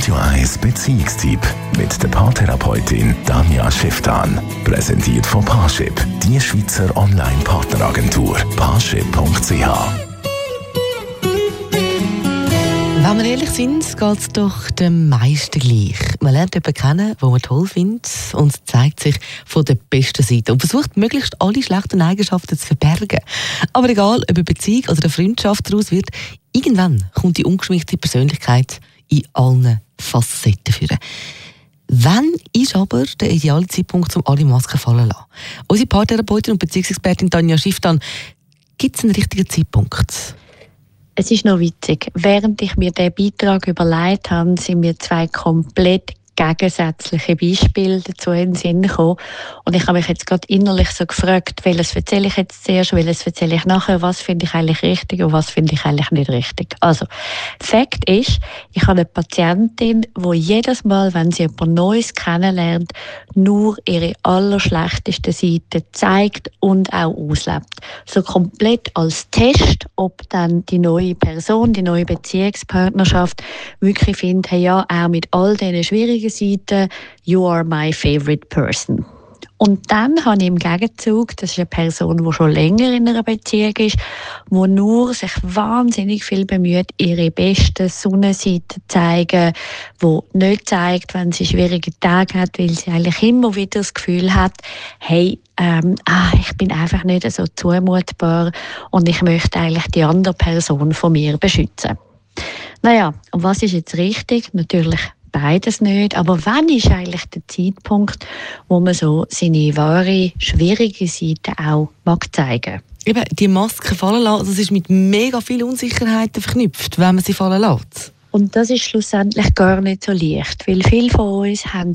Radio 1 Beziehungstyp mit der Paartherapeutin Tanja Schifftan. Präsentiert von Parship, die Schweizer Online-Partneragentur. Parship.ch. Wenn wir ehrlich sind, geht es doch den meisten gleich. Man lernt jemanden kennen, den man toll findet und zeigt sich von der besten Seite und versucht, möglichst alle schlechten Eigenschaften zu verbergen. Aber egal, ob eine Beziehung oder eine Freundschaft daraus wird, irgendwann kommt die ungeschminkte Persönlichkeit in allen Facetten führen. Wann ist aber der ideale Zeitpunkt, um alle Masken fallen zu lassen? Unsere Paartherapeutin und Beziehungsexpertin Tanja Schifftan, gibt es einen richtigen Zeitpunkt? Es ist noch witzig. Während ich mir diesen Beitrag überlegt habe, sind mir zwei komplett gegensätzliche Beispiele dazu in den Sinn gekommen. Und ich habe mich jetzt gerade innerlich so gefragt, welches erzähle ich jetzt zuerst, welches erzähle ich nachher, was finde ich eigentlich richtig und was finde ich eigentlich nicht richtig. Also, Fakt ist, ich habe eine Patientin, die jedes Mal, wenn sie jemand Neues kennenlernt, nur ihre allerschlechtesten Seiten zeigt und auch auslebt. So komplett als Test, ob dann die neue Person, die neue Beziehungspartnerschaft wirklich findet, hey, ja, auch mit all diesen schwierigen Seiten, you are my favorite person. Und dann habe ich im Gegenzug, das ist eine Person, die schon länger in einer Beziehung ist, die nur sich wahnsinnig viel bemüht, ihre besten Sonnenseiten zu zeigen, die nicht zeigt, wenn sie schwierige Tage hat, weil sie eigentlich immer wieder das Gefühl hat, hey, ich bin einfach nicht so zumutbar und ich möchte eigentlich die andere Person von mir beschützen. Naja, und was ist jetzt richtig? Natürlich beides nicht. Aber wann ist eigentlich der Zeitpunkt, wo man so seine wahre, schwierige Seite auch mag zeigen? Eben, die Maske fallen lassen, das ist mit mega vielen Unsicherheiten verknüpft, wenn man sie fallen lässt. Und das ist schlussendlich gar nicht so leicht, weil viele von uns haben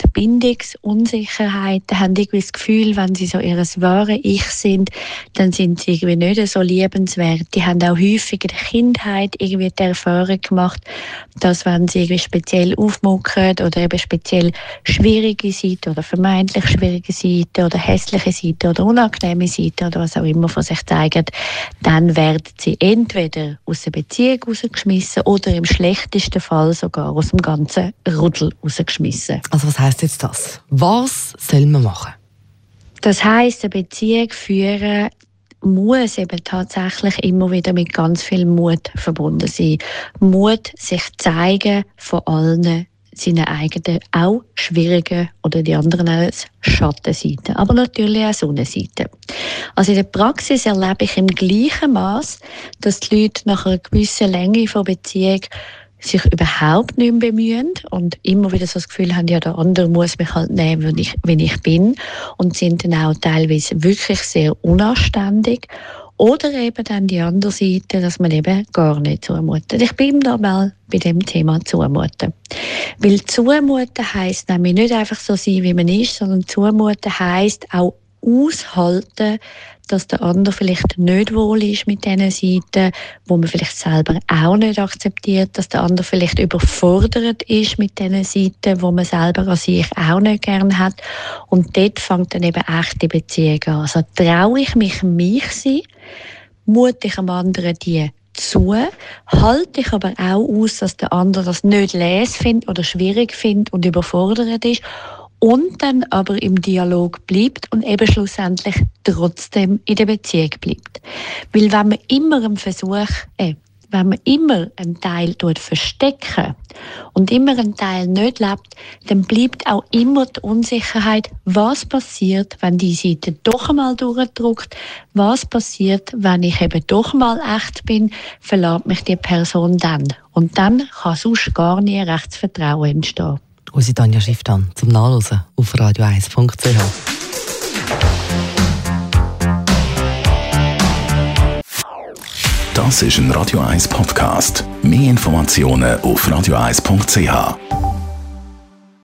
Bindungsunsicherheiten, haben irgendwie das Gefühl, wenn sie so ihr wahres Ich sind, dann sind sie irgendwie nicht so liebenswert. Die haben auch häufig in der Kindheit irgendwie die Erfahrung gemacht, dass wenn sie irgendwie speziell aufmucken oder eben speziell schwierige Seiten oder vermeintlich schwierige Seiten oder hässliche Seiten oder unangenehme Seiten oder was auch immer von sich zeigen, dann werden sie entweder aus der Beziehung rausgeschmissen oder im schlechtesten Fall sogar aus dem ganzen Rudel rausgeschmissen. Also was heisst jetzt das? Was soll man machen? Das heisst, eine Beziehung führen muss eben tatsächlich immer wieder mit ganz viel Mut verbunden sein. Mut, sich zeigen von allen seine eigenen, auch schwierigen oder die anderen als Schattenseiten, aber natürlich auch Sonnenseiten. Also in der Praxis erlebe ich im gleichen Maß, dass die Leute nach einer gewissen Länge von Beziehung sich überhaupt nicht mehr bemühen und immer wieder so das Gefühl haben, ja, der andere muss mich halt nehmen, wenn ich bin, und sind dann auch teilweise wirklich sehr unanständig. Oder eben dann die andere Seite, dass man eben gar nicht zumutet. Ich bin da mal bei dem Thema Zumuten. Weil Zumuten heisst nämlich nicht einfach so sein, wie man ist, sondern Zumuten heisst auch aushalten, dass der andere vielleicht nicht wohl ist mit diesen Seiten, wo man vielleicht selber auch nicht akzeptiert, dass der andere vielleicht überfordert ist mit diesen Seiten, wo man selber an sich auch nicht gerne hat. Und dort fängt dann eben echte Beziehung an. Also traue ich mich sein, mute ich dem anderen die zu, halte ich aber auch aus, dass der andere das nicht les findet oder schwierig findet und überfordert ist, und dann aber im Dialog bleibt und eben schlussendlich trotzdem in der Beziehung bleibt. Weil wenn man immer wenn man immer einen Teil verstecken und immer einen Teil nicht lebt, dann bleibt auch immer die Unsicherheit, was passiert, wenn die Seite doch einmal durchdrückt, was passiert, wenn ich eben doch mal echt bin, verlässt mich die Person dann. Und dann kann sonst gar nie rechtes Vertrauen entstehen. Unsere Tanja Schifftan zum Nachlesen auf radio1.ch. Das ist ein Radio 1 Podcast. Mehr Informationen auf radio1.ch.